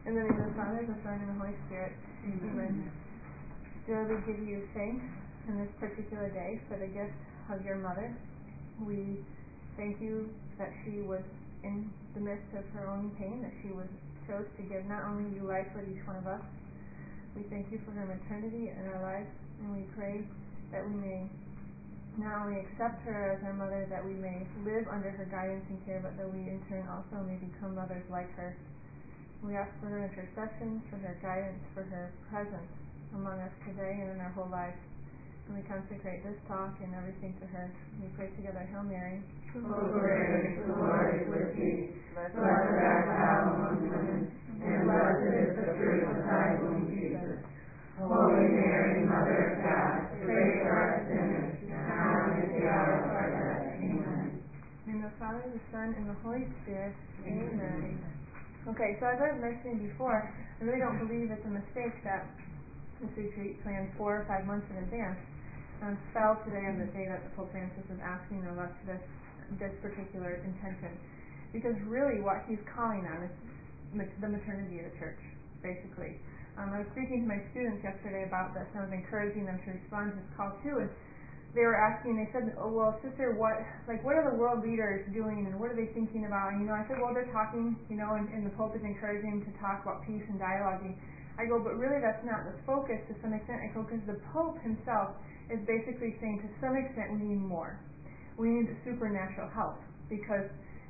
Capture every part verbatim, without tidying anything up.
In the name of the Father, the Son, and the Holy Spirit. Amen. Amen. Dear, we give you thanks in this particular day for the gift of your mother. We thank you that she was in the midst of her own pain, that she was chose to give not only you life, but each one of us. We thank you for her maternity in our lives, and we pray that we may not only accept her as our mother, that we may live under her guidance and care, but that we in turn also may become mothers like her. We ask for her intercession, for her guidance, for her presence among us today and in our whole lives. And we consecrate this talk and everything to her. We pray together, Hail Mary. Full of grace, the Lord is with thee. Blessed art thou among women, and blessed is the fruit of thy womb, Jesus. Holy Mary, Mother of God, pray for us sinners, now and at the hour of our death. Amen. In the Father, the Son, and the Holy Spirit. Amen. Amen. Okay, so as I was mentioning before, I really don't believe it's a mistake that this retreat planned four or five months in advance um, fell today on the day that the Pope Francis was asking of us this this particular intention. Because really what he's calling on is mat- the maternity of the church, basically. Um, I was speaking to my students yesterday about this, and I was encouraging them to respond to this call too, and they were asking, they said, oh, well, sister, what, like, what are the world leaders doing, and what are they thinking about? And, you know, I said, well, they're talking, you know, and, and the Pope is encouraging to talk about peace and dialoguing. I go, but really that's not the focus to some extent. I go, because the Pope himself is basically saying to some extent we need more. We need supernatural help, because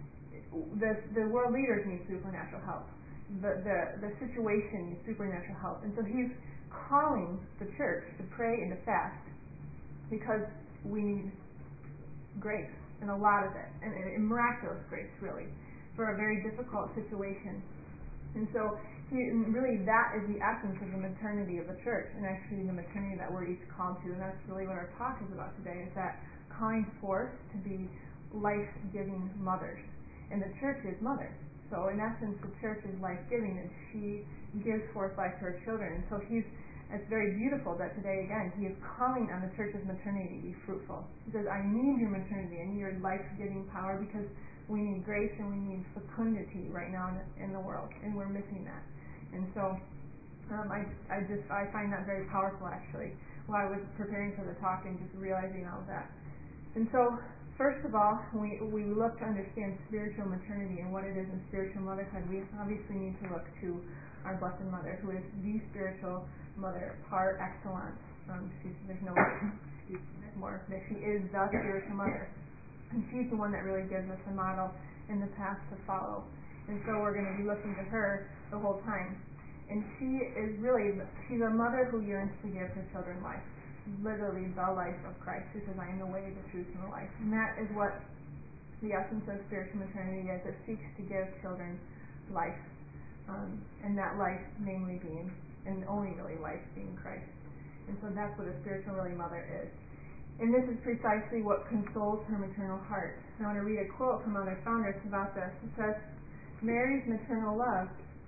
the the world leaders need supernatural help. The, the, the situation needs supernatural help. And so he's calling the church to pray and to fast, because we need grace, and a lot of it, and, and miraculous grace, really, for a very difficult situation. And so, he, and really, that is the essence of the maternity of the church, and actually the maternity that we're each called to, and that's really what our talk is about today, is that calling forth to be life-giving mothers. And the church is mother. So, in essence, the church is life-giving, and she gives forth life to her children. And so, he's It's very beautiful that today, again, he is calling on the church's maternity to be fruitful. He says, I need your maternity, I need your life-giving power, because we need grace and we need fecundity right now in the, in the world, and we're missing that. And so, um, I, I just, I find that very powerful, actually, while I was preparing for the talk and just realizing all of that. And so, first of all, we, we look to understand spiritual maternity and what it is in spiritual motherhood. We obviously need to look to our Blessed Mother, who is the spiritual mother par excellence. Um, she's, there's no excuse more that she is the spiritual mother, and she's the one that really gives us the model and the path to follow. And so we're going to be looking to her the whole time. And she is really, she's a mother who yearns to give her children life, literally the life of Christ, who says, I am the way, the truth, and the life. And that is what the essence of spiritual maternity is. It seeks to give children life, um, and that life namely being, and only really life being Christ. And so that's what a spiritual really mother is. And this is precisely what consoles her maternal heart. I want to read a quote from Mother Foundress about this. It says, Mary's maternal love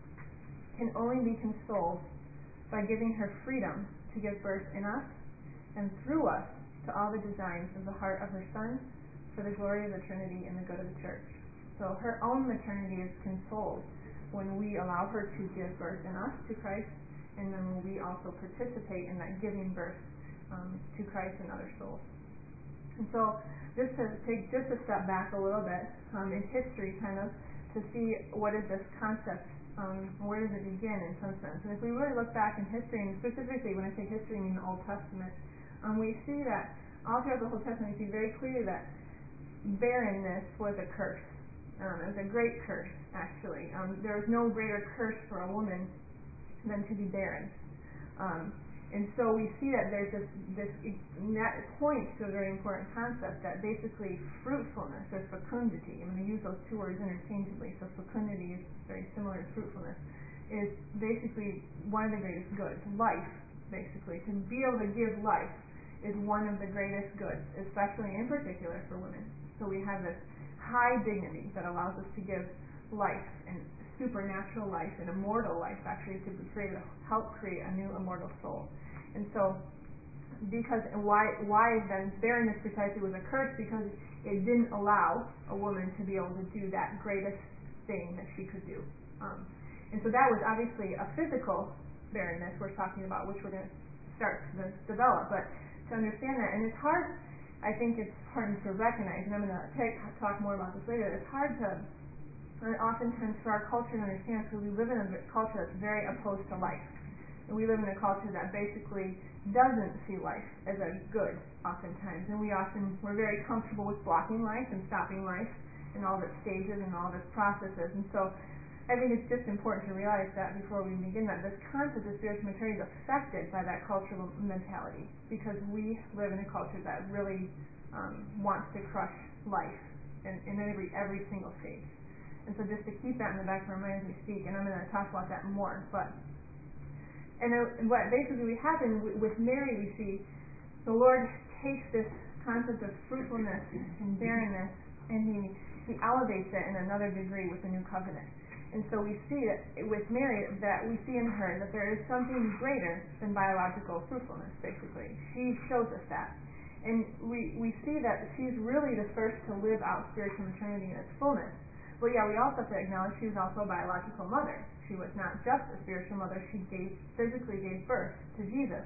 can only be consoled by giving her freedom to give birth in us and through us to all the designs of the heart of her Son for the glory of the Trinity and the good of the Church. So her own maternity is consoled when we allow her to give birth in us to Christ, and then when we also participate in that giving birth um, to Christ and other souls. And so just to take just a step back a little bit um, in history, kind of, to see what is this concept, um, where does it begin in some sense. And if we really look back in history, and specifically when I say history, I mean the Old Testament, um, we see that all throughout the Old Testament, we see very clearly that barrenness was a curse. Um, it was a great curse, actually. Um, there was no greater curse for a woman than to be barren. Um, and so we see that there's this, this that points to a very important concept, that basically fruitfulness or fecundity, I'm going to use those two words interchangeably, so fecundity is very similar to fruitfulness, is basically one of the greatest goods. Life, basically. To be able to give life is one of the greatest goods, especially in particular for women. So we have this high dignity that allows us to give life, and supernatural life, and immortal life, actually, to create a, help create a new immortal soul. And so, because and why why then barrenness precisely was a curse, because it didn't allow a woman to be able to do that greatest thing that she could do. Um, And so that was obviously a physical barrenness we're talking about, which we're going to start to develop. But to understand that, and it's hard, I think it's important to recognize, and I'm going to take, talk more about this later, it's hard to, uh, oftentimes for our culture to understand, because we live in a culture that's very opposed to life. And we live in a culture that basically doesn't see life as a good, oftentimes. And we often, we're very comfortable with blocking life and stopping life and all of its stages and all of its processes. And so I think it's just important to realize that before we begin that this concept of spiritual maturity is affected by that cultural mentality, because we live in a culture that really um, wants to crush life in, in every every single stage. And so just to keep that in the back of our mind as we speak, and I'm going to talk about that more, but And uh, what basically we happen with, with Mary, we see the Lord takes this concept of fruitfulness and barrenness, and he he elevates it in another degree with the new covenant. And so we see that with Mary, that we see in her that there is something greater than biological fruitfulness. Basically, she shows us that, and we we see that she's really the first to live out spiritual maternity in its fullness. But yeah, we also have to acknowledge she was also a biological mother. She was not just a spiritual mother. She gave physically gave birth to Jesus.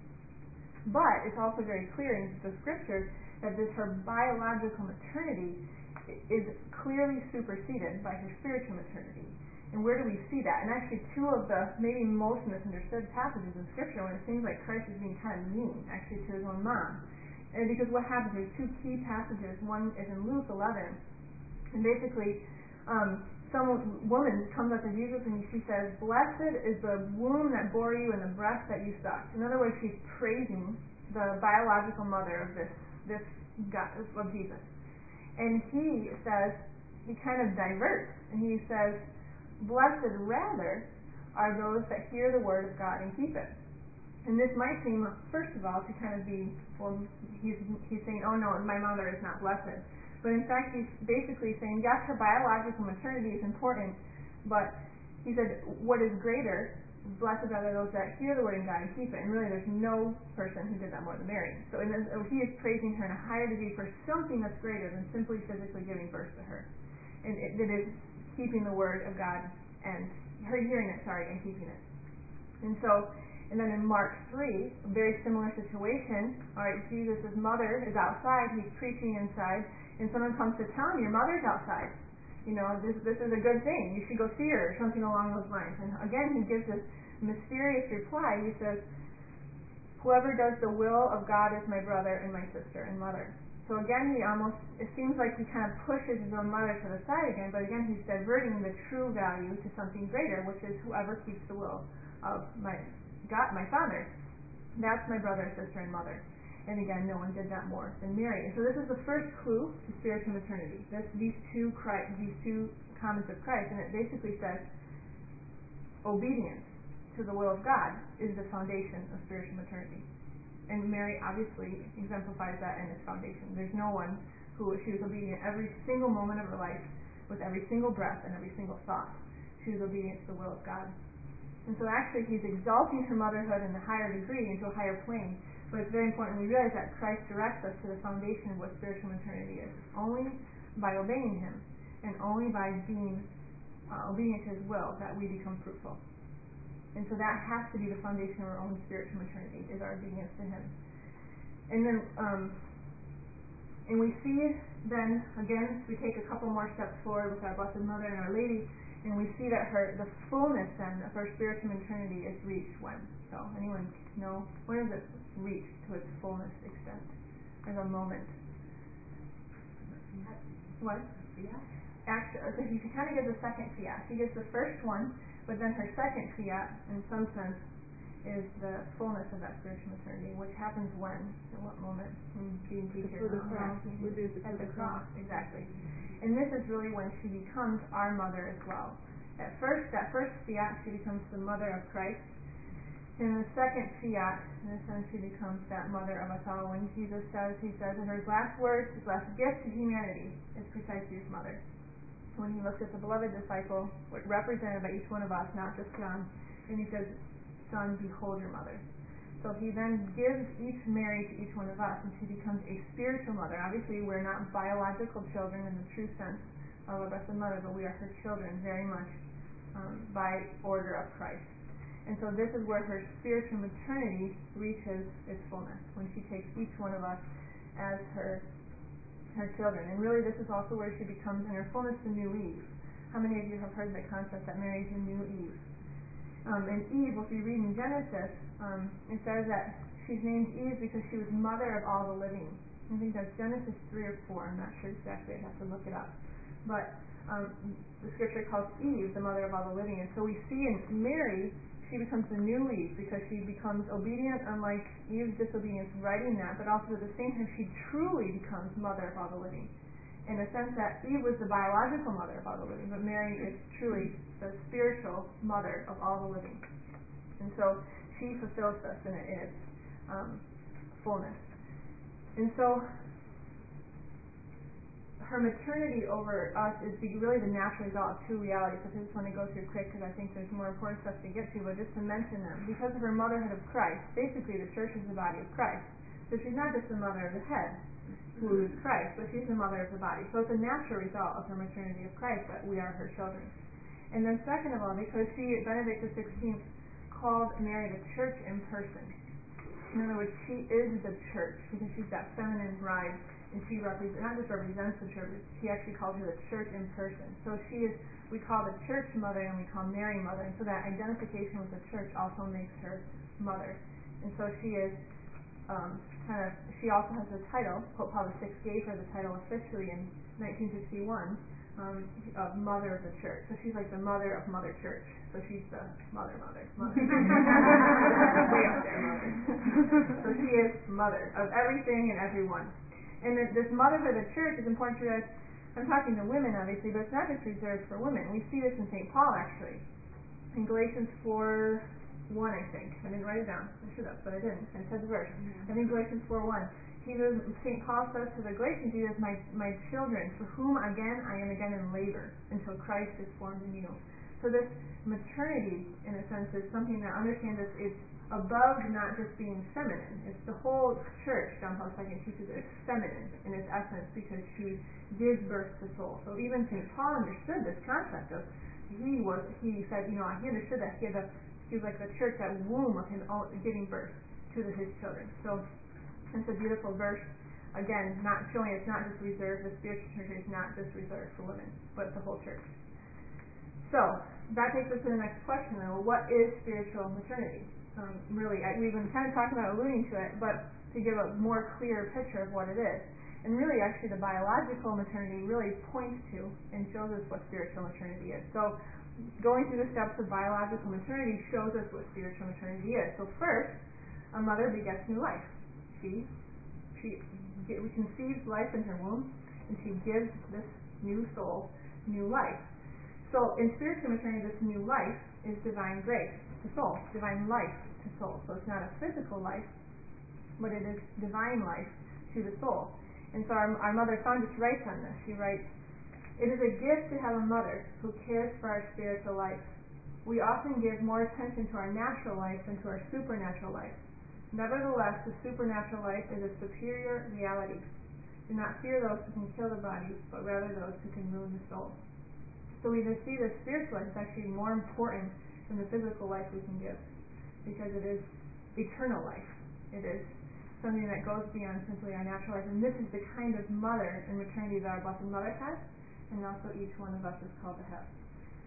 But it's also very clear in the scriptures that this her biological maternity is clearly superseded by her spiritual maternity. And where do we see that? And actually two of the maybe most misunderstood passages in scripture when it seems like Christ is being kind of mean actually to his own mom. And because what happens, there's two key passages. One is in Luke eleven. And basically um, some woman comes up to Jesus and she says, "Blessed is the womb that bore you and the breast that you sucked." In other words, she's praising the biological mother of this this God, of Jesus. And he says, he kind of diverts, and he says, "Blessed rather are those that hear the word of God and keep it." And this might seem, first of all, to kind of be, well, he's he's saying, "Oh no, my mother is not blessed." But in fact, he's basically saying, yes, her biological maternity is important, but he said, what is greater, blessed are those that hear the word of God and keep it. And really, there's no person who did that more than Mary. So in this, he is praising her in a higher degree for something that's greater than simply physically giving birth to her. And it, it is keeping the word of God and her hearing it, sorry, and keeping it. And so, and then in Mark three, a very similar situation. All right, Jesus' mother is outside. He's preaching inside. And someone comes to tell him, "Your mother's outside. You know, this this is a good thing. You should go see her," or something along those lines. And again, he gives this mysterious reply. He says, "Whoever does the will of God is my brother and my sister and mother." So again, he almost, it seems like he kind of pushes his own mother to the side again, but again, he's diverting the true value to something greater, which is whoever keeps the will of my God, my Father. That's my brother, sister, and mother. And again, no one did that more than Mary. And so this is the first clue to spiritual maternity. This, these two Christ, these two comments of Christ, and it basically says obedience to the will of God is the foundation of spiritual maternity. And Mary obviously exemplifies that in its foundation. There's no one who, she was obedient every single moment of her life, with every single breath and every single thought. She was obedient to the will of God. And so actually he's exalting her motherhood in a higher degree into a higher plane. But it's very important we realize that Christ directs us to the foundation of what spiritual maternity is. Only by obeying him and only by being uh, obedient to his will that we become fruitful. And so that has to be the foundation of our own spiritual maternity, is our obedience to him. And then, um, and we see then, again, we take a couple more steps forward with our Blessed Mother and Our Lady, and we see that her, the fullness then of her spiritual maternity is reached when? So, anyone know? When is it reached to its fullness extent? There's a moment. What? Yeah. Actually, so he kind of gives a second fiat. He gives the first one, but then her second fiat, in some sense, is the fullness of that spiritual maternity, which happens when? At what moment? Being teacher. Before the cross. At the cross, exactly. And this is really when she becomes our mother as well. At first, that first fiat, she becomes the mother of Christ. In the second fiat, in a sense, she becomes that mother of us all. When Jesus says, he says in her last words, his last gift to humanity is precisely his mother. When he looks at the beloved disciple, represented by each one of us, not just John, and he says, "Son, behold your mother." So he then gives each Mary to each one of us, and she becomes a spiritual mother. Obviously, we're not biological children in the true sense of a Blessed Mother, but we are her children very much um, by order of Christ. And so this is where her spiritual maternity reaches its fullness, when she takes each one of us as her her children. And really this is also where she becomes in her fullness the new Eve. How many of you have heard the concept that Mary is the new Eve? Um, and Eve, if you read in Genesis, um, it says that she's named Eve because she was mother of all the living. I think that's Genesis three or four. I'm not sure exactly. I'd have to look it up. But um, the scripture calls Eve the mother of all the living. And so we see in Mary, she becomes the new Eve because she becomes obedient, unlike Eve's disobedience writing that, but also at the same time she truly becomes mother of all the living. In the sense that Eve was the biological mother of all the living, but Mary is truly the spiritual mother of all the living. And so she fulfills this in, in its um, fullness. And so her maternity over us is really the natural result of two realities. So I just want to go through quick because I think there's more important stuff to get to, but just to mention them. Because of her motherhood of Christ, basically the church is the body of Christ. So she's not just the mother of the head, who is Christ, but she's the mother of the body. So it's a natural result of her maternity of Christ that we are her children. And then second of all, because she, Benedict the sixteenth, called Mary the church in person. In other words, she is the church because she's that feminine bride. And she represents, not just represents the church, but he actually calls her the church in person. So she is, we call the church mother and we call Mary mother. And so that identification with the church also makes her mother. And so she is um, kind of, she also has the title, Pope Paul the sixth gave her the title officially in nineteen sixty-one, um, of Mother of the Church. So she's like the mother of Mother Church. So she's the mother, mother, mother. Way up there, mother. So she is mother of everything and everyone. And then this motherhood of the church is important to us. I'm talking to women, obviously, but it's not just reserved for women. We see this in Saint Paul, actually. In Galatians four one, I think. I didn't write it down. I should have, but I didn't. I said the verse. I think Galatians four one. He says, Saint Paul says to the Galatians, he says, my, my children, for whom again I am again in labor, until Christ is formed in you. So this maternity, in a sense, is something that understands this is above not just being feminine. It's the whole church, John Paul the second teaches, is feminine in its essence because she gives birth to soul. So even Saint Paul understood this concept of, he was, he said, you know, he understood that he had the, he was like the church, that womb of him giving birth to the, his children. So it's a beautiful verse. Again, not showing it's not just reserved, the spiritual church is not just reserved for women, but the whole church. So that takes us to the next question, though. What is spiritual maternity? Um, really, I, we've been kind of talking about alluding to it, but to give a more clear picture of what it is. And really, actually, the biological maternity really points to and shows us what spiritual maternity is. So going through the steps of biological maternity shows us what spiritual maternity is. So first, a mother begets new life. She, she conceives life in her womb, and she gives this new soul new life. So in spiritual maternity, this new life is divine grace to soul, divine life to soul. So it's not a physical life, but it is divine life to the soul. And so our, our mother Saunders writes on this. She writes, it is a gift to have a mother who cares for our spiritual life. We often give more attention to our natural life than to our supernatural life. Nevertheless, the supernatural life is a superior reality. Do not fear those who can kill the body, but rather those who can ruin the soul. So we just see the spiritual life is actually more important than the physical life we can give, because it is eternal life. It is something that goes beyond simply our natural life. And this is the kind of mother and maternity that our Blessed Mother has, and also each one of us is called to have.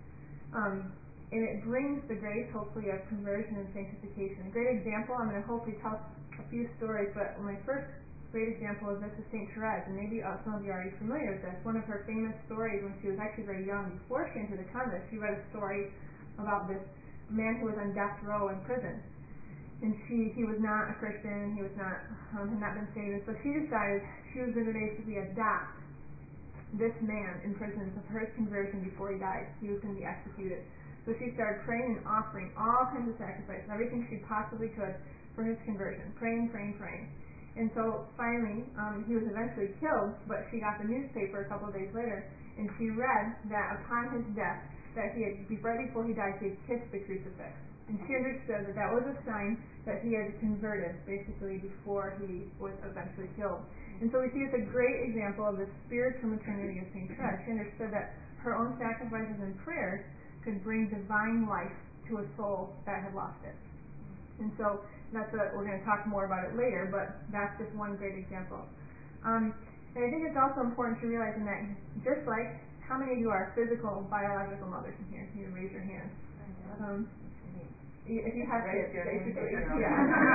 Um, and it brings the grace, hopefully, of conversion and sanctification. A great example, I'm going to hopefully tell a few stories, but my first great example of this is Saint Therese, and maybe uh, some of you are already familiar with this. One of her famous stories when she was actually very young, before she entered the convent, she read a story about this man who was on death row in prison. And she, he was not a Christian, he was not, um, had not been saved, and so she decided she was going to basically adopt this man in prison for his conversion before he died. He was going to be executed. So she started praying and offering all kinds of sacrifices, everything she possibly could for his conversion, praying, praying, praying. And so finally, um, he was eventually killed, but she got the newspaper a couple of days later, and she read that upon his death, that he had, right before he died, he had kissed the crucifix. And she understood that that was a sign that he had converted, basically, before he was eventually killed. And so we see it's a great example of the spiritual maternity of Saint Therese. She understood that her own sacrifices and prayers could bring divine life to a soul that had lost it. And so that's a, we're going to talk more about it later, but that's just one great example. Um, and I think it's also important to realize in that, just like, how many of you are physical, biological mothers in here? You can raise your hand. Um, if you have kids, basically. Yeah.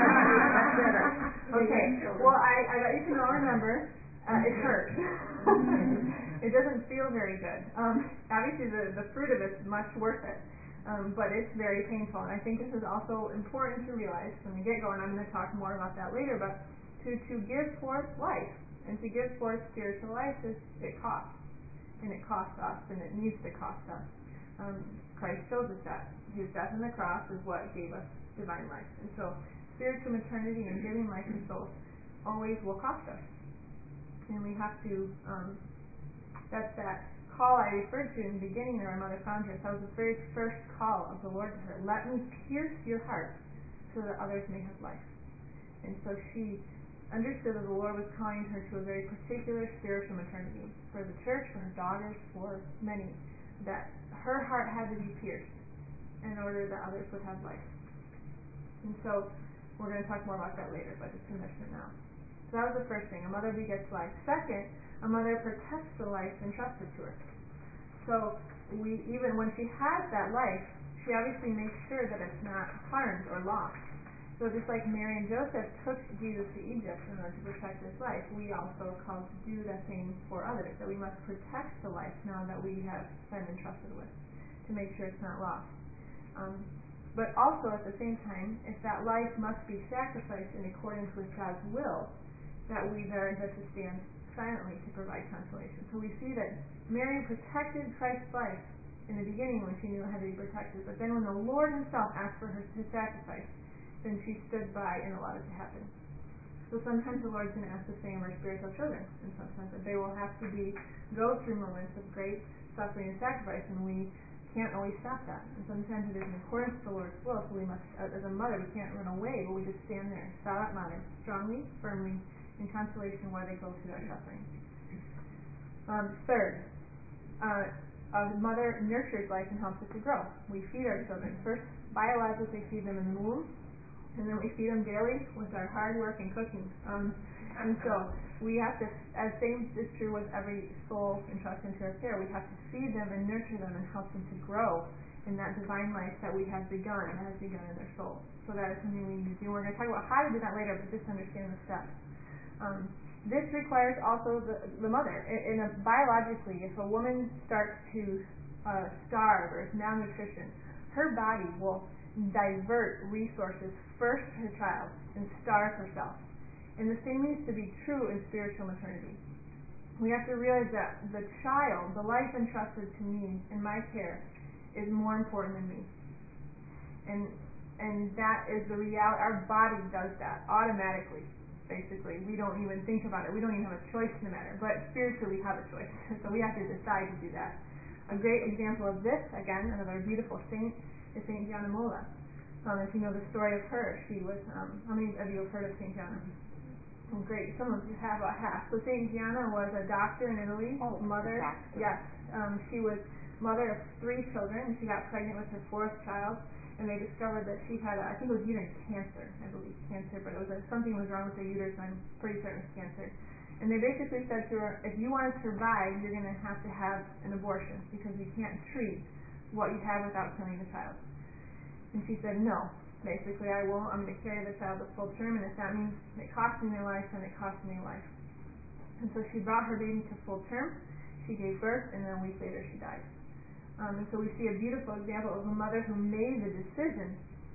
Okay. Well, I, I bet you can all remember. Uh, it hurts. It doesn't feel very good. Um, obviously, the, the fruit of it's much worth it. Um, but it's very painful. And I think this is also important to realize when we get going. I'm going to talk more about that later. But to, to give forth life and to give forth spiritual life, is, it costs. And it costs us, and it needs to cost us. Um, Christ shows us that. His death on the cross is what gave us divine life. And so spiritual maternity and giving life to souls always will cost us. And we have to, um, that's that call I referred to in the beginning of our Mother Foundress. That was the very first call of the Lord to her. Let me pierce your heart so that others may have life. And so she understood that the Lord was calling her to a very particular spiritual maternity for the church, for her daughters, for many, that her heart had to be pierced in order that others would have life. And so we're going to talk more about that later, but just to mention it now. So that was the first thing. A mother begets life. Second, a mother protects the life entrusted to her. So we, even when she has that life, she obviously makes sure that it's not harmed or lost. So just like Mary and Joseph took Jesus to Egypt in order to protect his life, we also are called to do the same for others, that we must protect the life now that we have been entrusted with, to make sure it's not lost. Um, but also at the same time, if that life must be sacrificed in accordance with God's will, that we are to stand silently to provide consolation. So we see that Mary protected Christ's life in the beginning when she knew it had to be protected, but then when the Lord himself asked for her to sacrifice, then she stood by and allowed it to happen. So sometimes the Lord's going to ask the same of our spiritual children, and sometimes that they will have to be go through moments of great suffering and sacrifice, and we can't always stop that. And sometimes it is in accordance with the Lord's will, so we must, as a mother, we can't run away, but we just stand there, silent mother, strongly, firmly, in consolation while they go through that suffering. Um, third, uh, a mother nurtures life and helps it to grow. We feed our children. First, biologically feed them in the womb, and then we feed them daily with our hard work and cooking. Um, and so we have to, as same is true with every soul entrusted into our care, we have to feed them and nurture them and help them to grow in that divine life that we have begun, that has begun in their soul. So that is something we need to do. We're going to talk about how to do that later, but just understand the steps. Um, this requires also the, the mother. In, in a, biologically, if a woman starts to uh, starve or is malnutrition, her body will divert resources first to her child and starve herself. And the same needs to be true in spiritual maternity. We have to realize that the child, the life entrusted to me in my care, is more important than me. And and that is the reality. Our body does that automatically, basically. We don't even think about it. We don't even have a choice in the matter. But spiritually we have a choice. So we have to decide to do that. A great example of this, again, another beautiful saint, is Saint Gianna Molla. Um, if you know the story of her, she was, um, how many of you have heard of Saint Gianna? Oh, great. Some of you have, about half. So Saint Gianna was a doctor in Italy, oh, mother. Yes. Um, she was mother of three children, and she got pregnant with her fourth child, and they discovered that she had, a, I think it was uterine cancer, I believe, cancer, but it was a, something was wrong with the uterus, and I'm pretty certain it was cancer. And they basically said to her, if you want to survive, you're going to have to have an abortion, because we can't treat what you have without killing the child. And she said, no, basically I won't. I'm going to carry the child to full term, and if that means it costs me their life, then it costs me a life. And so she brought her baby to full term, she gave birth, and then a week later she died. Um, and so we see a beautiful example of a mother who made the decision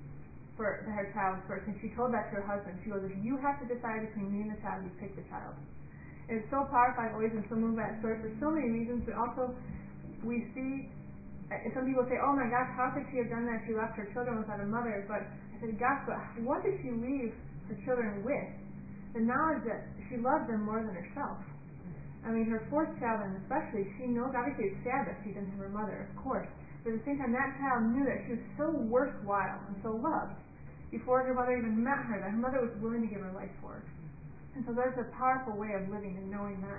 for her child first, and she told that to her husband. She goes, if you have to decide between me and the child, you pick the child. And it's so powerful. I've always been so moved by that story for so many reasons, but also we see, uh, some people say, oh my gosh, how could she have done that? She left her children without a mother. But I said, gosh, but what did she leave her children with? The knowledge that she loved them more than herself. I mean, her fourth child, and especially, she knows, obviously it's sad that she didn't have her mother, of course, but at the same time, that child knew that she was so worthwhile and so loved before her mother even met her, that her mother was willing to give her life for her. And so there's a powerful way of living and knowing that.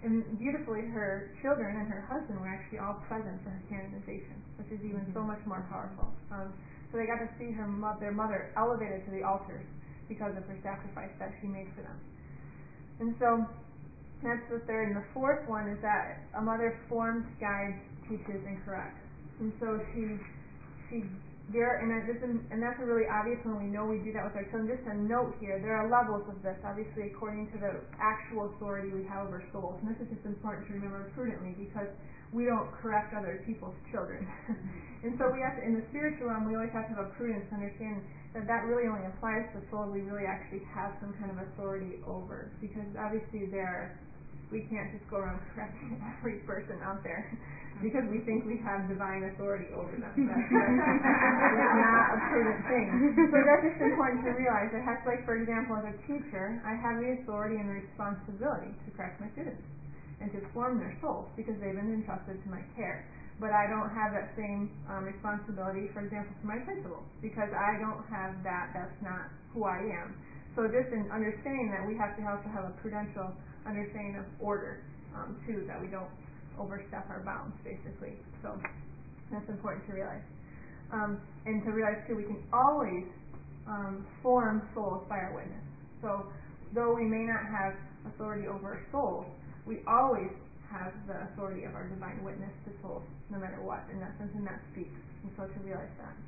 And beautifully, her children and her husband were actually all present for her canonization, which is even so much more powerful. Um, so they got to see her mo- their mother elevated to the altars because of her sacrifice that she made for them. And so that's the third. And the fourth one is that a mother forms, guides, teaches, and corrects. And so she she there and that, this, and that's a really obvious when we know we do that with our children. Just a note here, there are levels of this, obviously according to the actual authority we have over souls. And this is just important to remember prudently because we don't correct other people's children. And so we have to, in the spiritual realm, we always have to have a prudence to understand that that really only applies to the soul we really actually have some kind of authority over. Because obviously there are, we can't just go around correcting every person out there because we think we have divine authority over them. That's, that's, that's not a prudent thing. So that's just important to realize. I have to, like, for example, as a teacher, I have the authority and the responsibility to correct my students and to form their souls because they've been entrusted to my care. But I don't have that same um, responsibility, for example, for my principal because I don't have that. That's not who I am. So just in understanding that we have to also have a prudential understanding of order, um, too, that we don't overstep our bounds, basically. So that's important to realize. Um, and to realize, too, we can always um, form souls by our witness. So though we may not have authority over our souls, we always have the authority of our divine witness to souls, no matter what, in that sense, and that speaks. And so to realize that.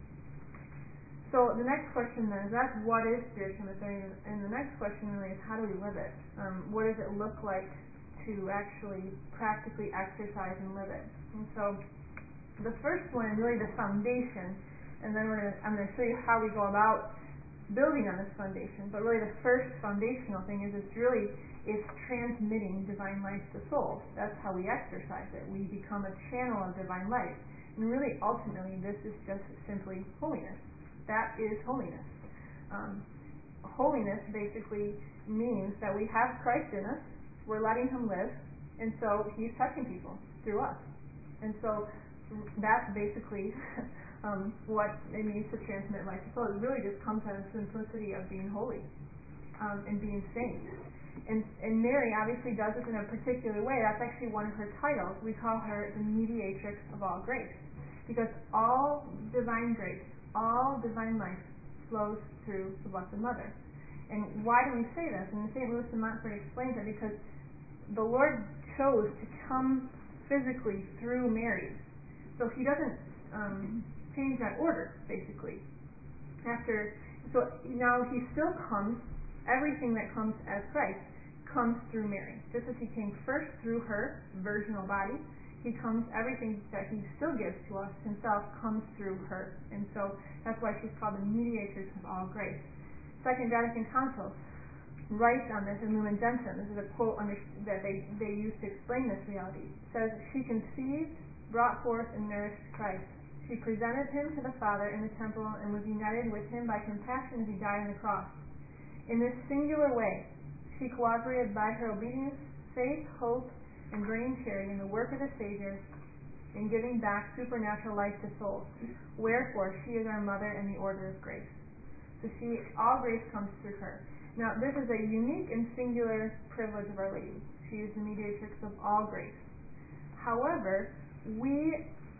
So the next question then is that's what is spiritual authority, and the next question really is how do we live it? Um, what does it look like to actually practically exercise and live it? And so the first one, and really the foundation, and then we're gonna, I'm going to show you how we go about building on this foundation. But really the first foundational thing is it's really it's transmitting divine life to souls. That's how we exercise it. We become a channel of divine life. And really ultimately this is just simply holiness. That is holiness. Um, holiness basically means that we have Christ in us, we're letting Him live, and so He's touching people through us. And so that's basically um, what it means to transmit life to soul. It really just comes out of the simplicity of being holy um, and being saint. And, and Mary obviously does this in a particular way. That's actually one of her titles. We call her the mediatrix of all grace, because all divine grace, all divine life flows through the Blessed Mother. And why do we say this? And Saint Louis de Montfort explains it because the Lord chose to come physically through Mary. So He doesn't um, change that order, basically. After, so now He still comes, everything that comes as Christ comes through Mary. Just as He came first through her virginal body, He comes, everything that He still gives to us Himself comes through her. And so that's why she's called the mediatrix of all grace. Second Vatican Council writes on this in Lumen Gentium. This is a quote under, that they, they use to explain this reality. It says, she conceived, brought forth, and nourished Christ. She presented Him to the Father in the temple and was united with Him by compassion as He died on the cross. In this singular way, she cooperated by her obedience, faith, hope, and burning charity in the work of the Savior in giving back supernatural life to souls. Wherefore, she is our mother in the order of grace. So she, all grace comes through her. Now, this is a unique and singular privilege of Our Lady. She is the mediatrix of all grace. However, we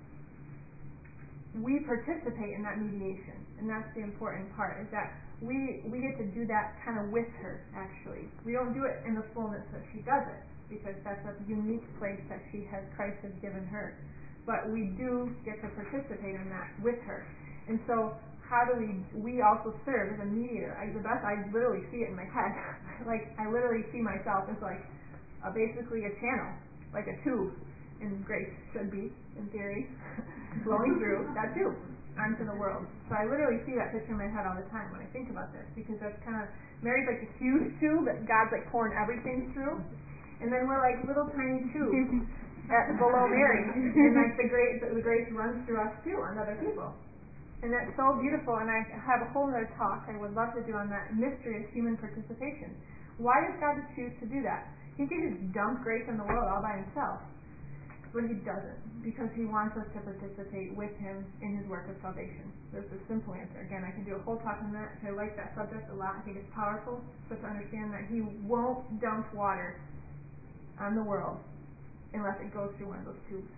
we participate in that mediation, and that's the important part, is that we we get to do that kind of with her, actually. We don't do it in the fullness that she does it, because that's a unique place that she has, Christ has given her. But we do get to participate in that with her. And so how do we, we also serve as a mediator. I, the best, I literally see it in my head. Like, I literally see myself as like, a, basically a channel, like a tube, and grace should be, in theory, flowing through that tube onto the world. So I literally see that picture in my head all the time when I think about this, because that's kind of, Mary's like the huge tube that God's like pouring everything through, and then we're like little tiny tubes at, below Mary, and like the grace, the grace runs through us too on other people. And that's so beautiful, and I have a whole other talk I would love to do on that mystery of human participation. Why does God choose to do that? He could just dump grace on the world all by Himself, but He doesn't, because He wants us to participate with Him in His work of salvation. That's the simple answer. Again, I could do a whole talk on that. I like that subject a lot. I think it's powerful, but to understand that He won't dump water on the world unless it goes through one of those tubes.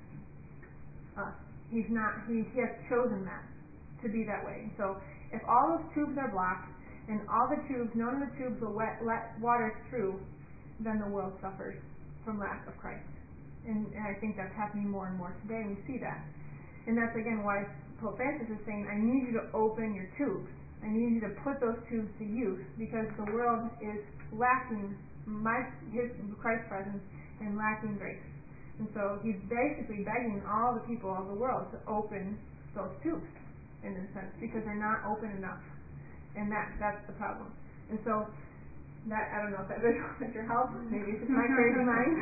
Uh, he's not. He he has chosen that to be that way. And so if all those tubes are blocked and all the tubes, none of the tubes will let, let water through, then the world suffers from lack of Christ. And, and I think that's happening more and more today. We see that. And that's again why Pope Francis is saying, I need you to open your tubes. I need you to put those tubes to use because the world is lacking my his Christ presence and lacking grace. And so he's basically begging all the people of the world to open those tubes in a sense because they're not open enough. And that that's the problem. And so that I don't know if that visual picture helps. Maybe it's just my crazy mind.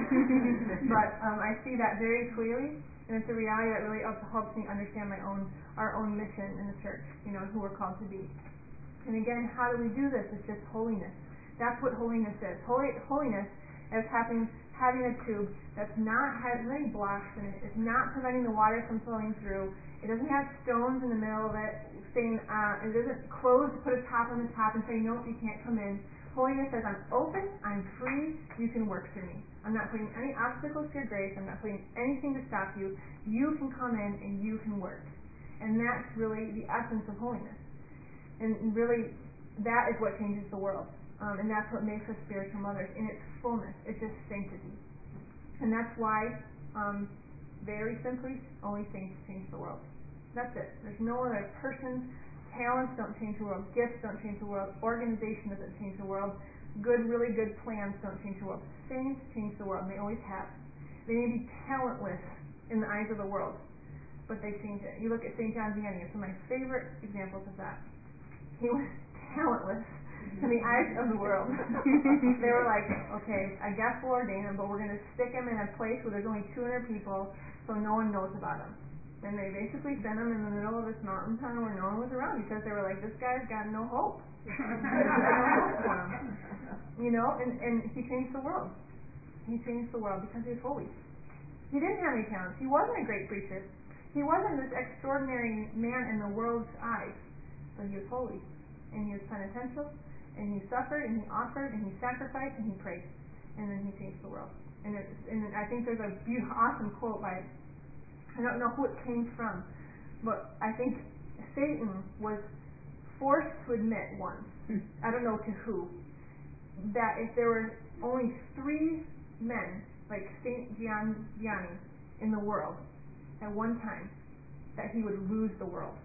But um, I see that very clearly. And it's a reality that really also helps me understand my own, our own mission in the church, you know, who we're called to be. And again, how do we do this? It's just holiness. That's what holiness is. Holy, holiness is having, having a tube that's not having any blocks in it. It's not preventing the water from flowing through. It doesn't have stones in the middle of it saying, uh, it doesn't close, put a top on the top and say, nope, you can't come in. Holiness says, I'm open, I'm free, you can work through me. I'm not putting any obstacles to your grace, I'm not putting anything to stop you. You can come in and you can work. And that's really the essence of holiness. And really, that is what changes the world. Um, and that's what makes us spiritual mothers in its fullness. It's just sanctity. And that's why, um, very simply, only saints change the world. That's it. There's no other person. Talents don't change the world. Gifts don't change the world. Organization doesn't change the world. Good, really good plans don't change the world. Saints change the world, and they always have. They may be talentless in the eyes of the world, but they change it. You look at Saint John Vianney. It's one of my favorite examples of that. He was talentless in the eyes of the world. They were like, okay, I guess we'll ordain him, but we're going to stick him in a place where there's only two hundred people, so no one knows about him. And they basically sent him in the middle of this mountain town where no one was around because they were like, this guy's got no hope. There's no hope for him. You know, and, and he changed the world. He changed the world because he was holy. He didn't have any talents. He wasn't a great preacher. He wasn't this extraordinary man in the world's eyes. But he was holy. And he was penitential. And he suffered. And he offered. And he sacrificed. And he prayed. And then he changed the world. And, it, and I think there's a beautiful, awesome quote by, I don't know who it came from, but I think Satan was forced to admit once, I don't know to who, that if there were only three men, like Saint Gian Vianney, in the world at one time, that he would lose the world.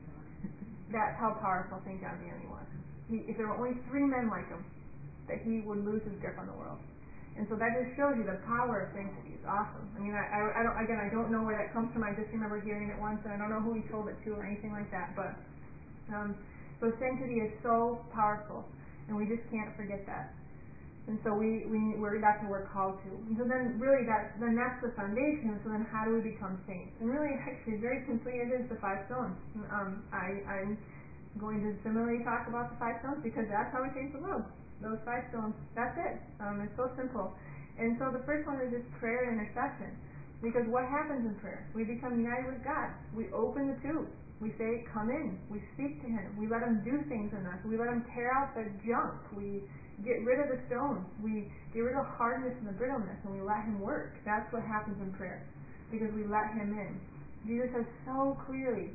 That's how powerful Saint John Vianney was. He, if there were only three men like him, that he would lose his grip on the world. And so that just shows you the power of sanctity. It's awesome. I mean, I, I, I don't, again, I don't know where that comes from. I just remember hearing it once, and I don't know who he told it to or anything like that. But um, so sanctity is so powerful, and we just can't forget that. And so we, we we're, that's what we're called to. And so then, really, that then that's the foundation. So then, how do we become saints? And really, actually, very simply, it is the five stones. Um, I, I'm going to similarly talk about the five stones because that's how we change the world. Those five stones, that's it. Um, it's so simple. And so the first one is just prayer and intercession. Because what happens in prayer? We become united with God. We open the tube. We say, come in. We speak to Him. We let Him do things in us. We let Him tear out the junk. We get rid of the stones. We get rid of the hardness and the brittleness, and we let Him work. That's what happens in prayer. Because we let Him in. Jesus says so clearly,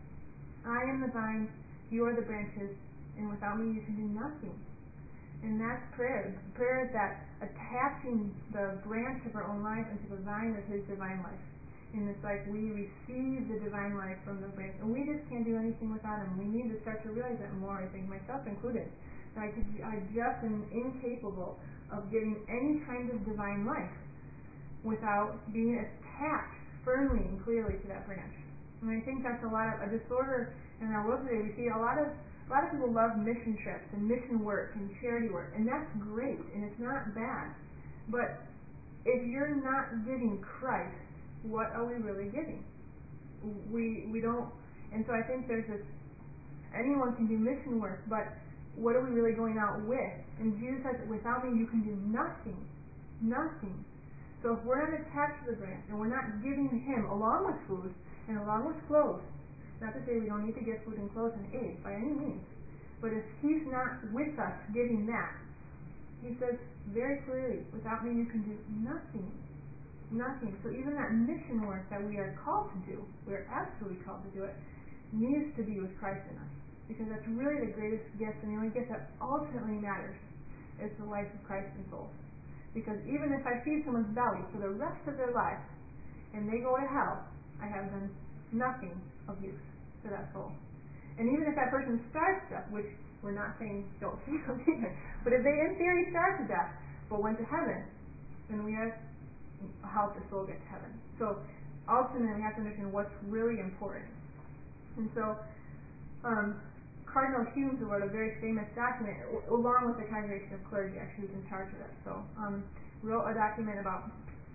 I am the vine, you are the branches, and without me you can do nothing. And that's prayer. Prayer is that attaching the branch of our own life into the vine of His divine life. And it's like we receive the divine life from the branch. And we just can't do anything without Him. We need to start to realize that more, I think, myself included. That I, could, I just am incapable of getting any kind of divine life without being attached firmly and clearly to that branch. And I think that's a lot of a disorder in our world today. We see a lot of A lot of people love mission trips and mission work and charity work, and that's great, and it's not bad. But if you're not giving Christ, what are we really giving? We we don't, and so I think there's this, anyone can do mission work, but what are we really going out with? And Jesus says, without me you can do nothing, nothing. So if we're not attached to the branch, and we're not giving Him, along with food, and along with clothes, not to say we don't need to get food and clothes and aid by any means, but if He's not with us giving that, he says very clearly, without me you can do nothing. Nothing. So even that mission work that we are called to do, we are absolutely called to do it, needs to be with Christ in us. Because that's really the greatest gift, and the only gift that ultimately matters is the life of Christ in souls. Because even if I feed someone's belly for the rest of their life, and they go to hell, I have done nothing of use to that soul. And even if that person starves to death, which we're not saying don't feed them either, but if they in theory starved to death, but went to heaven, then we have helped the soul get to heaven. So ultimately we have to understand what's really important. And so um, Cardinal Hume, who wrote a very famous document, along with the Congregation of Clergy, actually was in charge of it, so um, wrote a document about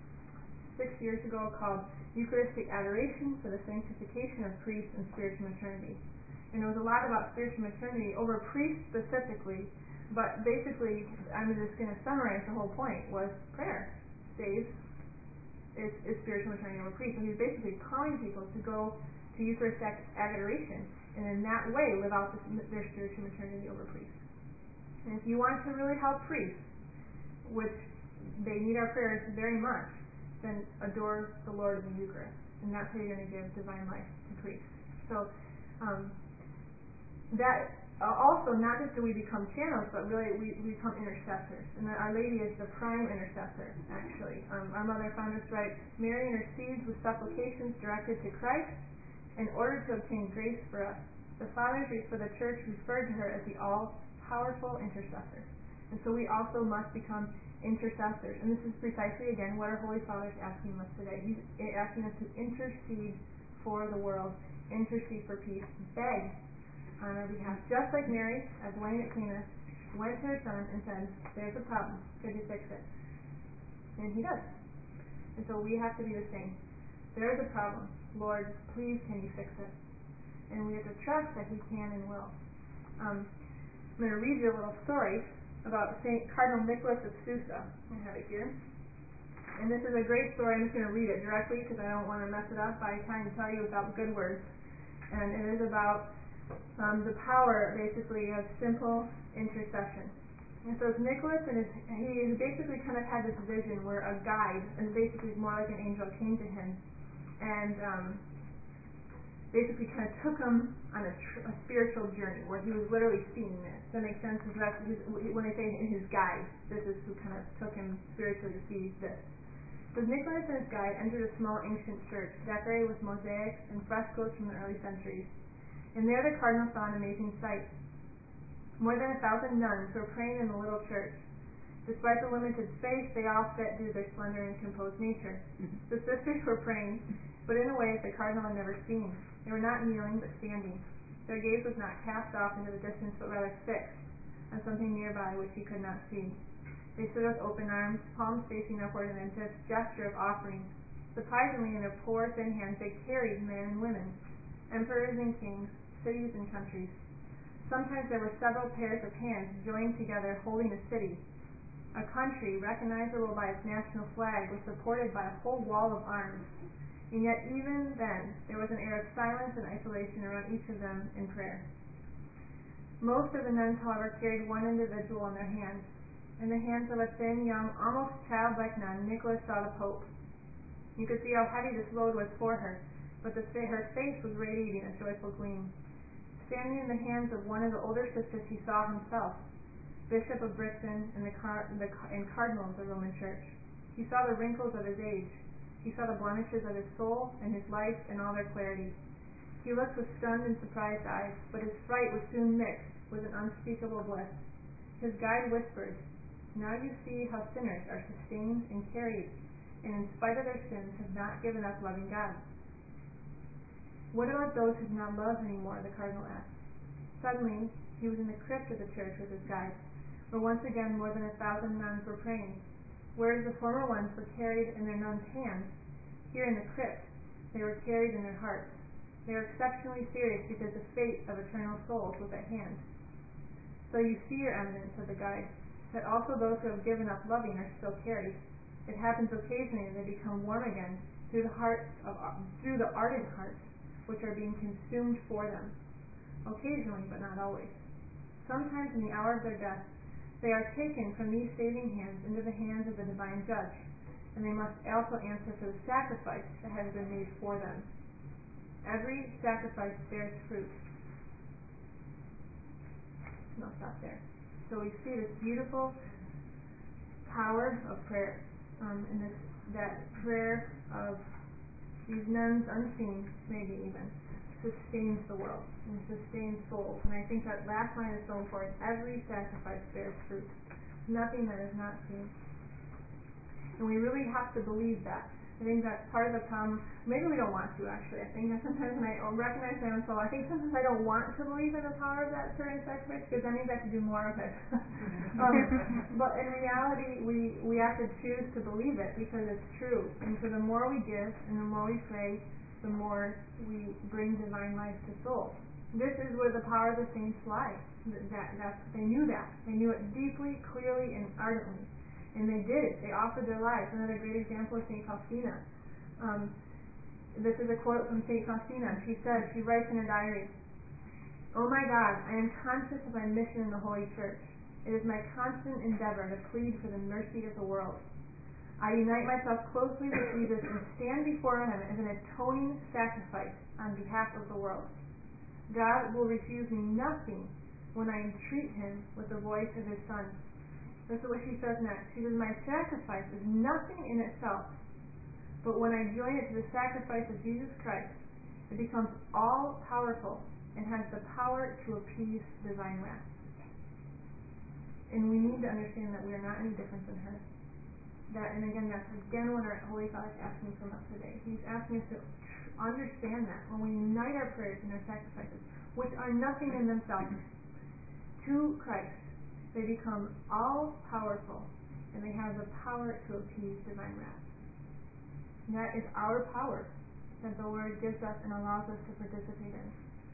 six years ago called Eucharistic Adoration for the Sanctification of Priests and Spiritual Maternity. And it was a lot about spiritual maternity over priests specifically, but basically, I'm just going to summarize the whole point, was prayer saves is, is spiritual maternity over priests. So he's basically calling people to go to Eucharistic adoration, and in that way live out this, their spiritual maternity over priests. And if you want to really help priests, which they need our prayers very much, then adore the Lord in the Eucharist. And that's how you're going to give divine life to priests. So um, that uh, also, not just do we become channels, but really we, we become intercessors. And Our Lady is the prime intercessor, actually. Um, our Mother Foundress writes, Mary intercedes with supplications directed to Christ in order to obtain grace for us. The Fathers for the Church referred to her as the all-powerful intercessor. And so we also must become intercessors. And this is precisely, again, what our Holy Father is asking us today. He's asking us to intercede for the world, intercede for peace, beg on our behalf. Just like Mary, as Wayne at Cana, went to her son and said, there's a problem, could you fix it? And he does. And so we have to be the same. There's a problem. Lord, please can you fix it? And we have to trust that he can and will. Um, I'm going to read you a little story about Saint Cardinal Nicholas of Susa. I have it here. And this is a great story. I'm just going to read it directly because I don't want to mess it up by trying to tell you without good words. And it is about um, the power, basically, of simple intercession. And so it's Nicholas, and his, he basically kind of had this vision where a guide, and basically more like an angel, came to him and um, basically kind of took him on a, tr- a spiritual journey where he was literally seeing this. Does that make sense? So that's his, when they say in his guide, this is who kind of took him spiritually to see this. So Nicholas and his guide entered a small ancient church decorated with mosaics and frescoes from the early centuries. And there the cardinal saw an amazing sight. More than a thousand nuns were praying in the little church. Despite the limited space, they all fit due to their slender and composed nature. The sisters were praying, but in a way that the cardinal had never seen. They were not kneeling, but standing. Their gaze was not cast off into the distance, but rather fixed on something nearby which he could not see. They stood with open arms, palms facing upward in a gesture of offering. Surprisingly, in their poor, thin hands, they carried men and women, emperors and kings, cities and countries. Sometimes there were several pairs of hands joined together holding a city. A country, recognizable by its national flag, was supported by a whole wall of arms. And yet even then, there was an air of silence and isolation around each of them in prayer. Most of the nuns, however, carried one individual in their hands. In the hands of a thin, young, almost childlike nun, Nicholas saw the Pope. You could see how heavy this load was for her, but the, her face was radiating a joyful gleam. Standing in the hands of one of the older sisters, he saw himself, Bishop of Brixen and, the car, the, and Cardinal of the Roman Church. He saw the wrinkles of his age. He saw the blemishes of his soul and his life in all their clarity. He looked with stunned and surprised eyes, but his fright was soon mixed with an unspeakable bliss. His guide whispered, "Now you see how sinners are sustained and carried, and in spite of their sins have not given up loving God." "What about those who do not love anymore?" the cardinal asked. Suddenly, he was in the crypt of the church with his guide, where once again more than a thousand nuns were praying. Whereas the former ones were carried in their nuns' hands, here in the crypt they were carried in their hearts. They were exceptionally serious because the fate of eternal souls was at hand. "So you see, Your Eminence," said the guide, "that also those who have given up loving are still carried. It happens occasionally that they become warm again through the hearts of through the ardent hearts which are being consumed for them. Occasionally, but not always. Sometimes in the hour of their death, They are taken from these saving hands into the hands of the divine judge, and they must also answer for the sacrifice that has been made for them. Every sacrifice bears fruit. And I'll stop there. So we see this beautiful power of prayer, um, and this that prayer of these nuns unseen, maybe even, sustains the world and sustains souls. And I think that last line is so important. Every sacrifice bears fruit. Nothing that is not seen. And we really have to believe that. I think that's part of the problem. Maybe we don't want to, actually. I think that sometimes when I recognize my own soul, I think sometimes I don't want to believe in the power of that prayer and sacrifice, because that means I have to do more of it. um, but in reality, we, we have to choose to believe it because it's true. And so the more we give and the more we pray, the more we bring divine life to souls. This is where the power of the saints lies. That, that's, they knew that. They knew it deeply, clearly, and ardently. And they did it. They offered their lives. Another great example is Saint Faustina. Um, this is a quote from Saint Faustina. She says, she writes in her diary, "Oh my God, I am conscious of my mission in the Holy Church. It is my constant endeavor to plead for the mercy of the world. I unite myself closely with Jesus and stand before Him as an atoning sacrifice on behalf of the world. God will refuse me nothing when I entreat Him with the voice of His Son." This is what she says next. She says, "My sacrifice is nothing in itself, but when I join it to the sacrifice of Jesus Christ, it becomes all-powerful and has the power to appease divine wrath." And we need to understand that we are not any different than her. That, and again, that's again what our Holy Father is asking from us today. He's asking us to understand that when we unite our prayers and our sacrifices, which are nothing in themselves, to Christ, they become all-powerful, and they have the power to appease divine wrath. And that is our power that the Lord gives us and allows us to participate in.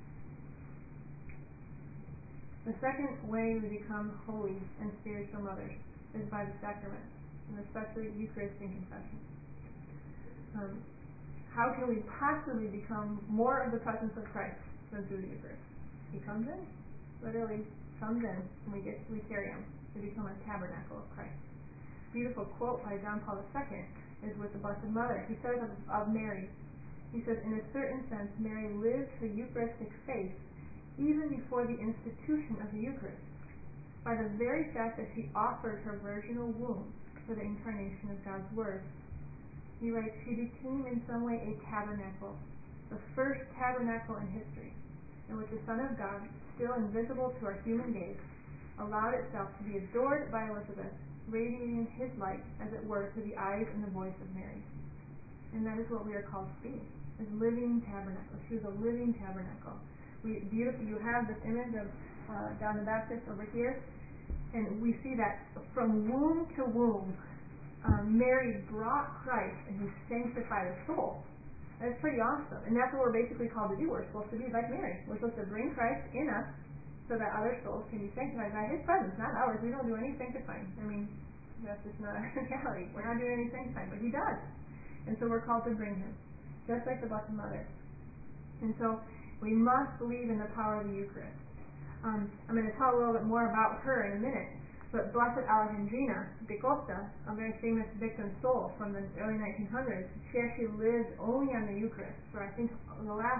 The second way we become holy and spiritual mothers is by the sacraments, and especially Eucharist and confession. Um, how can we possibly become more of the presence of Christ than through the Eucharist? He comes in, literally comes in, and we get we carry Him. We become a tabernacle of Christ. Beautiful quote by John Paul the Second is with the Blessed Mother. He says of, of Mary, he says, "In a certain sense, Mary lived her Eucharistic faith even before the institution of the Eucharist, by the very fact that she offered her virginal womb for the incarnation of God's Word." He writes, "She became in some way a tabernacle, the first tabernacle in history, in which the Son of God, still invisible to our human gaze, allowed itself to be adored by Elizabeth, radiating His light, as it were, to the eyes and the voice of Mary." And that is what we are called to be, as living tabernacles. She was a living tabernacle. We beautiful. You have this image of uh, John the Baptist over here, and we see that from womb to womb, um, Mary brought Christ, and He sanctified the soul. That's pretty awesome. And that's what we're basically called to do. We're supposed to be like Mary. We're supposed to bring Christ in us so that other souls can be sanctified by His presence, not ours. We don't do any sanctifying. I mean, that's just not our reality. We're not doing any sanctifying, but He does. And so we're called to bring Him, just like the Blessed Mother. And so we must believe in the power of the Eucharist. Um, I'm going to tell a little bit more about her in a minute. But Blessed Alejandrina de Costa, a very famous victim soul from the early nineteen hundreds, she actually lived only on the Eucharist for, I think, the last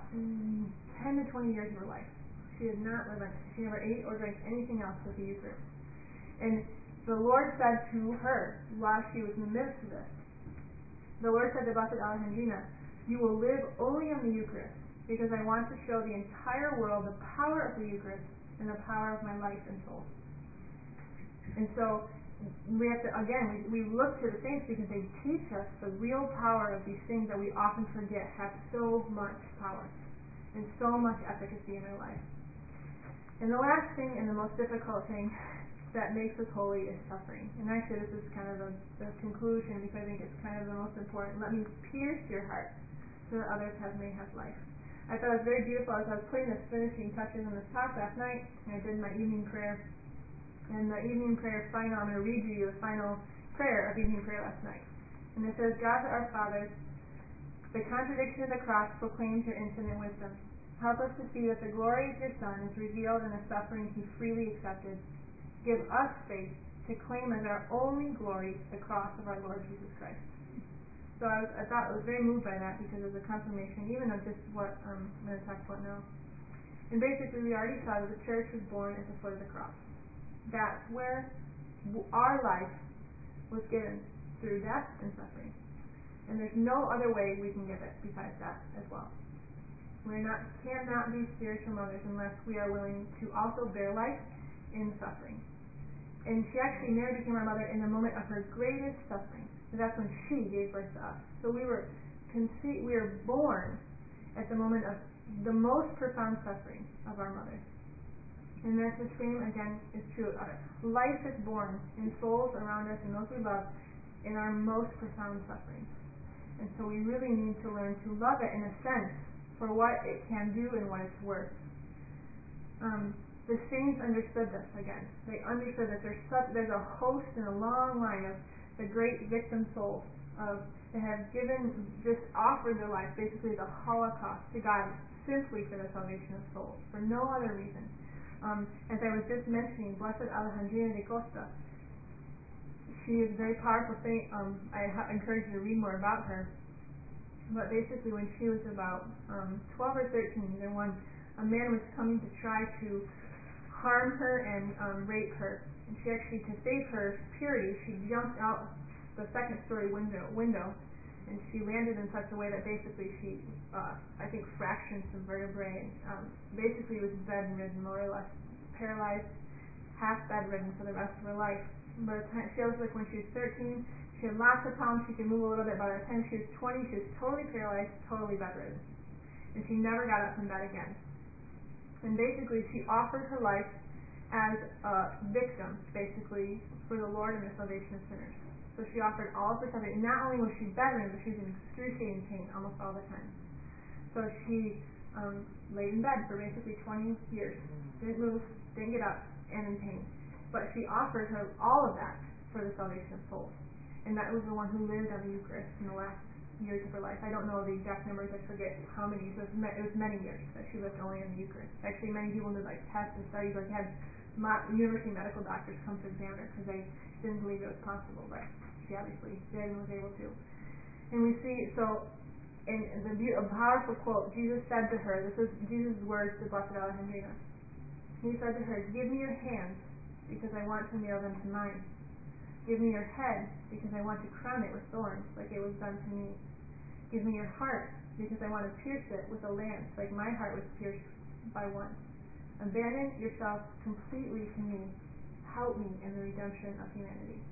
ten to twenty years of her life. She did not live on, she never ate or drank anything else but the Eucharist. And the Lord said to her, while she was in the midst of this, the Lord said to Blessed Alejandrina, "You will live only on the Eucharist, because I want to show the entire world the power of the Eucharist and the power of my life and soul." And so we have to, again, we, we look to the saints because they teach us the real power of these things that we often forget have so much power and so much efficacy in our life. And the last thing and the most difficult thing that makes us holy is suffering. And actually this is kind of the, the conclusion, because I think it's kind of the most important. Let me pierce your heart so that others have may have life. I thought it was very beautiful as I was putting the finishing touches on this talk last night, and I did my evening prayer. And the evening prayer final, I'm going to read you the final prayer of evening prayer last night. And it says, "God our Father, the contradiction of the cross proclaims your infinite wisdom. Help us to see that the glory of your Son is revealed in the suffering He freely accepted. give us faith to claim as our only glory the cross of our Lord Jesus Christ. So I, was, I thought I was very moved by that because it was a confirmation even of just what um, I'm going to talk about now. And basically we already saw that the church was born at the foot of the cross. That's where our life was given, through death and suffering. And there's no other way we can give it besides that as well. We not cannot be spiritual mothers unless we are willing to also bear life in suffering. And she actually, Mary became our mother in the moment of her greatest suffering. So that's when she gave birth to us. So we were conce- we were born at the moment of the most profound suffering of our mother. And that's the same, again, is true. Our life is born in souls around us and those we love in our most profound suffering. And so we really need to learn to love it in a sense for what it can do and what it's worth. Um, the saints understood this again. They understood that there's such there's a host and a long line of the great victim souls of that have given, just offered their life basically as a holocaust to God simply for the salvation of souls, for no other reason. Um, as I was just mentioning, Blessed Alejandrina de Costa, she is a very powerful saint. Um, I ha- encourage you to read more about her. But basically, when she was about um, twelve or thirteen, either one, a man was coming to try to harm her and um, rape her. And she actually, to save her purity, she jumped out the second-story window, window, and she landed in such a way that basically she, uh, I think, fractured some vertebrae. And, um, basically, was bedridden, more or less, paralyzed, half bedridden for the rest of her life. By the time she was like when she was thirteen, she had lots of problems. She could move a little bit. By the time she was twenty, she was totally paralyzed, totally bedridden, and she never got up from bed again. And basically, she offered her life as a victim, basically, for the Lord and the salvation of sinners. So she offered all of her suffering. And not only was she bedridden, but she was in excruciating pain almost all the time. So she um, laid in bed for basically twenty years, didn't move, didn't get up, and in pain. But she offered her all of that for the salvation of souls. And that was the one who lived on the Eucharist in the last years of her life. I don't know the exact numbers, I forget how many. So it was, ma- it was many years that she lived only on the Eucharist. Actually, many people did like tests and studies, like had mo- university medical doctors come to examine her because they didn't believe it was possible, but she obviously did and was able to. And we see, so, in, in the be- a powerful quote, Jesus said to her, this is Jesus' words to Blessed Alejandrina. He said to her, "Give me your hands, because I want to nail them to mine. Give me your head, because I want to crown it with thorns, like it was done to me. Give me your heart, because I want to pierce it with a lance, like my heart was pierced by one. Abandon yourself completely to me. Help me in the redemption of humanity."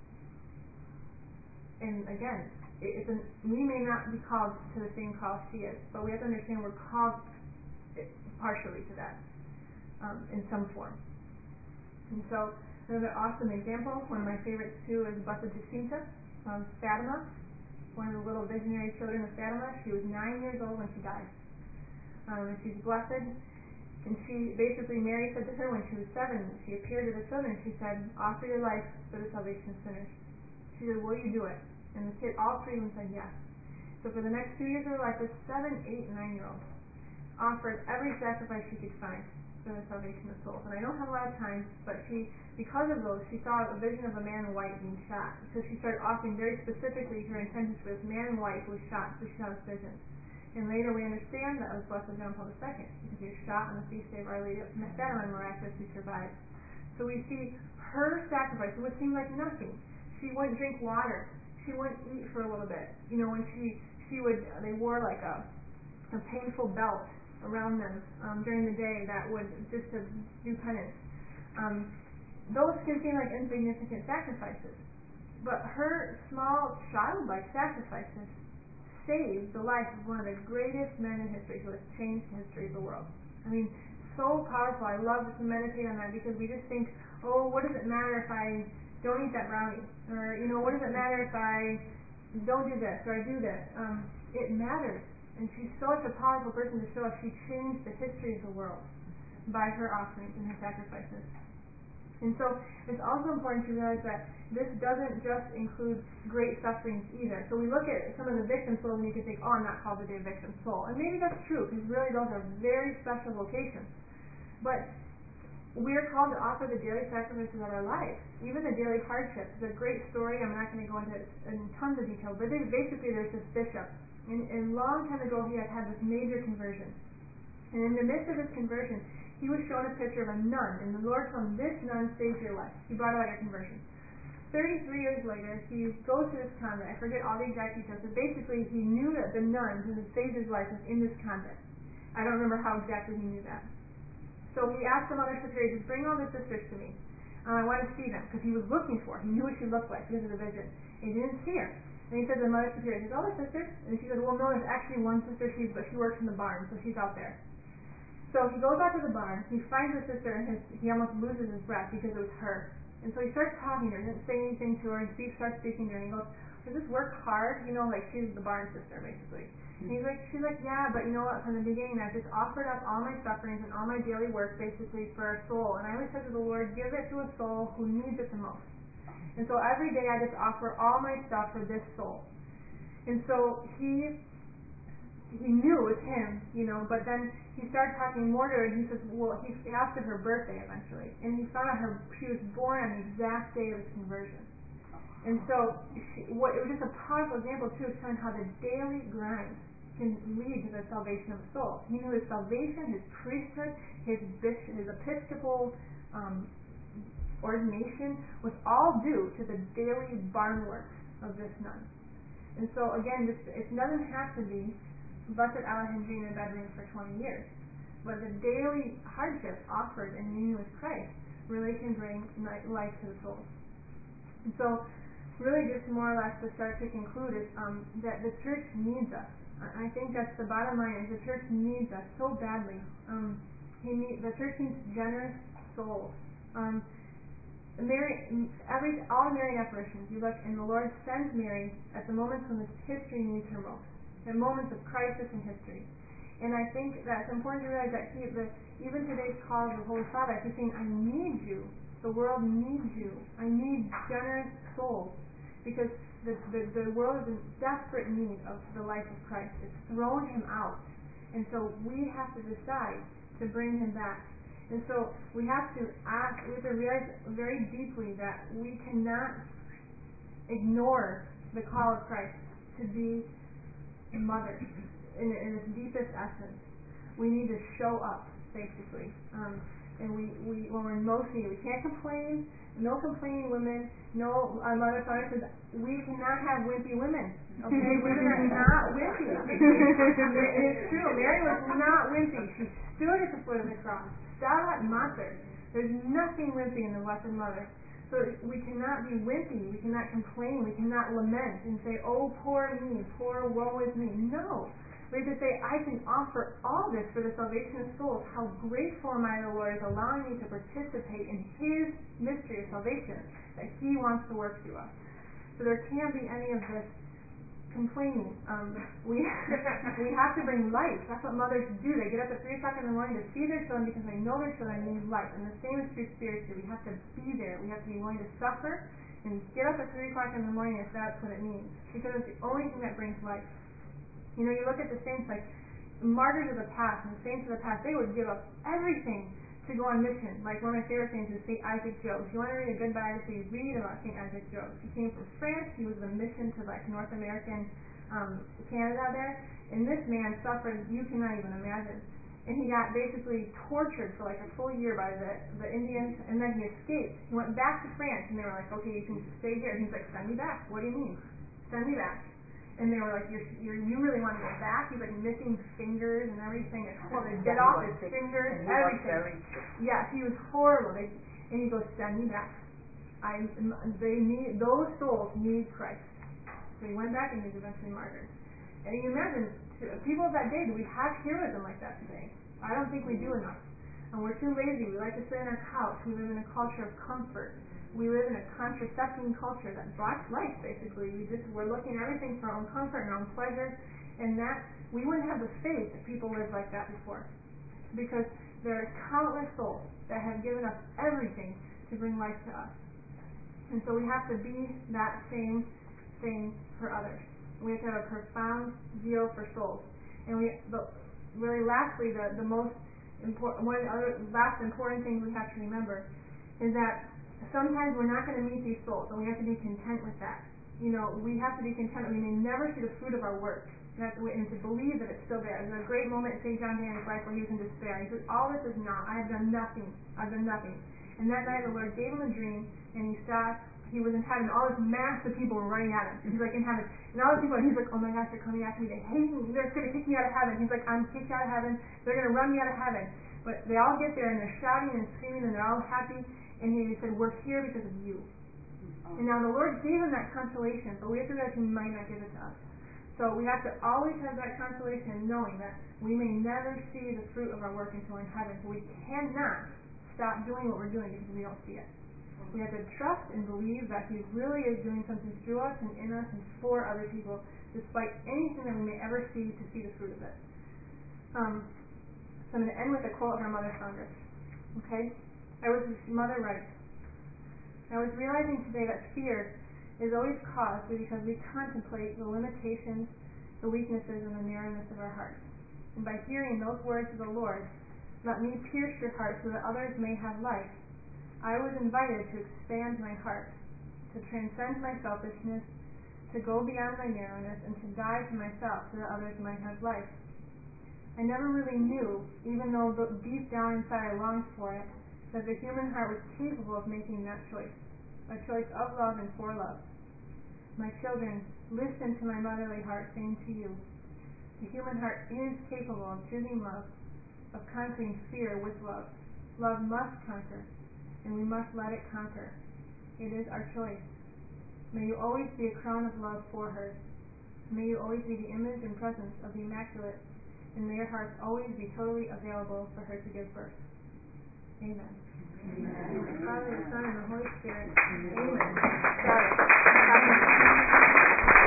And again, it's an, we may not be called to the same call she is, but we have to understand we're called partially to that, um, in some form. And so, another awesome example, one of my favorites too, is Blessed Jacinta of Fatima, one of the little visionary children of Fatima. She was nine years old when she died. Um, and she's blessed. And she, basically, Mary said to her when she was seven, she appeared to the children, she said, "Offer your life for the salvation of sinners." She said, "Will you do it?" And the kid, all three of them said yes. So for the next two years of her life, this seven, eight, and nine-year-old offered every sacrifice she could find for the salvation of souls. And I don't have a lot of time, but she, because of those, she saw a vision of a man in white being shot. So she started offering very specifically her intentions for this man in white who was shot. So she saw this vision. And later we understand that was Blessed John Paul the Second, because he was shot on the feast day of Our Lady of Fatima and miraculously survived. So we see her sacrifice. It would seem like nothing. She wouldn't drink water. She wouldn't eat for a little bit. You know, when she she would, they wore like a a painful belt around them um, during the day that would just to do penance. Um, those can seem like insignificant sacrifices, but her small childlike sacrifices saved the life of one of the greatest men in history who has changed the history of the world. I mean, so powerful. I love to meditate on that because we just think, oh, what does it matter if I don't eat that brownie? Or, you know, what does it matter if I don't do this or I do this? Um, it matters. And she's such a powerful person to show us she changed the history of the world by her offerings and her sacrifices. And so it's also important to realize that this doesn't just include great sufferings either. So we look at some of the victim souls and you can think, oh, I'm not called to be a victim soul. And maybe that's true, because really those are very special vocations. But we are called to offer the daily sacrifices of our life, even the daily hardships. It's a great story. I'm not going to go into it in tons of detail, but basically there's this bishop, and, and a long time ago he had had this major conversion. And in the midst of his conversion, he was shown a picture of a nun, and the Lord told him, this nun saved your life. He brought about your conversion. thirty-three years later, he goes to this convent. I forget all the exact details, but basically he knew that the nun who had saved his life was in this convent. I don't remember how exactly he knew that. So he asked the mother superior, just bring all the sisters to me. Um, I want to see them, because he was looking for her. He knew what she looked like because of the vision. And he didn't see her. And he said to the mother superior, he said, all the sisters? And she said, well, no, there's actually one sister, she's, but she works in the barn, so she's out there. So he goes out to the barn, he finds the sister, and his, he almost loses his breath because it was her. And so he starts talking to her, didn't say anything to her, and Steve starts speaking to her, and he goes, does this work hard? You know, like she's the barn sister, basically. And he's like, she's like, yeah, but you know what, from the beginning I've just offered up all my sufferings and all my daily work, basically, for a soul. And I always said to the Lord, give it to a soul who needs it the most. And so every day I just offer all my stuff for this soul. And so he he knew it was him, you know, but then he started talking more to her, and he says, well, he asked her her birthday eventually, and he found out her she was born on the exact day of his conversion. And so she, what, it was just a powerful example, too, of showing how the daily grind can lead to the salvation of a soul. He knew his salvation, his priesthood, his bishop, his episcopal um, ordination was all due to the daily barn work of this nun. And so, again, this, it doesn't have to be Blessed Alejandrine in a bedroom for twenty years. But the daily hardships offered in union with Christ really can bring life to the soul. And so, really just more or less to start to conclude is um, that the church needs us. I think that's the bottom line, is the church needs us so badly. Um, he need, the church needs generous souls. Um, Mary, every, all Marian apparitions, you look, and the Lord sends Mary at the moments when the history needs her most. The moments of crisis in history. And I think that it's important to realize that he, the, even today's call of the Holy Father, he's saying, I need you. The world needs you. I need generous souls. Because the, the, the world is in desperate need of the life of Christ. It's thrown him out. And so we have to decide to bring him back. And so we have to ask, we have to realize very deeply that we cannot ignore the call of Christ to be mothers in, in its deepest essence. We need to show up, basically. Um, and we, we, when we're most needed, we can't complain. No complaining women. No, our mother Sonia says, we cannot have wimpy women. Okay, women are not wimpy. It's true. Mary was not wimpy. She stood at the foot of the cross. Stabat Mater. There's nothing wimpy in the Blessed Mother. So we cannot be wimpy, we cannot complain, we cannot lament and say, oh, poor me, poor woe is me. No. We have to say, I can offer all this for the salvation of souls. How grateful am I, the Lord is allowing me to participate in His mystery of salvation that He wants to work through us. So there can't be any of this complaining. Um, we we have to bring life. That's what mothers do. They get up at three o'clock in the morning to feed their children because they know their children need life. And the same is true spiritually. We have to be there. We have to be willing to suffer and get up at three o'clock in the morning if that's what it means. Because it's the only thing that brings life. You know, you look at the saints, like martyrs of the past and the saints of the past, they would give up everything to go on mission. Like one of my favorite saints is Saint Isaac Jogues. If you want to read a good biography, read about Saint Isaac Jogues. He came from France. He was the mission to like North American um, Canada there. And this man suffered, you cannot even imagine. And he got basically tortured for like a full year by the, the Indians, and then he escaped. He went back to France, and they were like, okay, you can stay here. He's like, send me back. What do you mean? Send me back. And they were like, you're, you're, you really want to go back? He's like missing fingers and everything. It's horrible. They bit off his fingers, everything. Yeah, he was horrible. They, and he goes, send me back. I, they need, those souls need Christ. So he went back and he was eventually martyred. And you imagine, people of that day, do we have heroism like that today? I don't think we do enough. And we're too lazy. We like to sit on our couch. We live in a culture of comfort. We live in a contracepting culture that blocks life, basically. We just, we're looking at everything for our own comfort and our own pleasure. And that, we wouldn't have the faith if people lived like that before. Because there are countless souls that have given up everything to bring life to us. And so we have to be that same thing for others. We have to have a profound zeal for souls. And we, the, really lastly, the, the most important, one of the other last important things we have to remember is that sometimes we're not going to meet these souls, and we have to be content with that. You know, we have to be content that we may never see the fruit of our work, and, that's, and to believe that it's still there. There's a great moment in Saint John Vianney's life where he was in despair. He said, all this is naught. I have done nothing. I've done nothing. And that night the Lord gave him a dream, and he saw he was in heaven. All this mass of people were running at him. And he's like in heaven. And all these people, and he's like, oh my gosh, they're coming after me. They hate me. They're going to kick me out of heaven. He's like, I'm kicked out of heaven. They're going to run me out of heaven. But they all get there, and they're shouting and screaming, and they're all happy. And he said, we're here because of you. And now the Lord gave him that consolation, but we have to realize he might not give it to us. So we have to always have that consolation, knowing that we may never see the fruit of our work until in heaven. So we cannot stop doing what we're doing because we don't see it. We have to trust and believe that he really is doing something through us and in us and for other people, despite anything that we may ever see to see the fruit of it. Um, so I'm going to end with a quote of our Mother Foundress. Okay? I was, Mother writes, I was realizing today that fear is always caused because we contemplate the limitations, the weaknesses, and the narrowness of our hearts. And by hearing those words of the Lord, let me pierce your heart so that others may have life, I was invited to expand my heart, to transcend my selfishness, to go beyond my narrowness, and to die to myself so that others might have life. I never really knew, even though deep down inside I longed for it, that the human heart was capable of making that choice, a choice of love and for love. My children, listen to my motherly heart saying to you, the human heart is capable of choosing love, of conquering fear with love. Love must conquer, and we must let it conquer. It is our choice. May you always be a crown of love for her. May you always be the image and presence of the Immaculate, and may your hearts always be totally available for her to give birth. Amen. Amen. Amen. Father, the Son, and the Holy Spirit. Amen. Amen.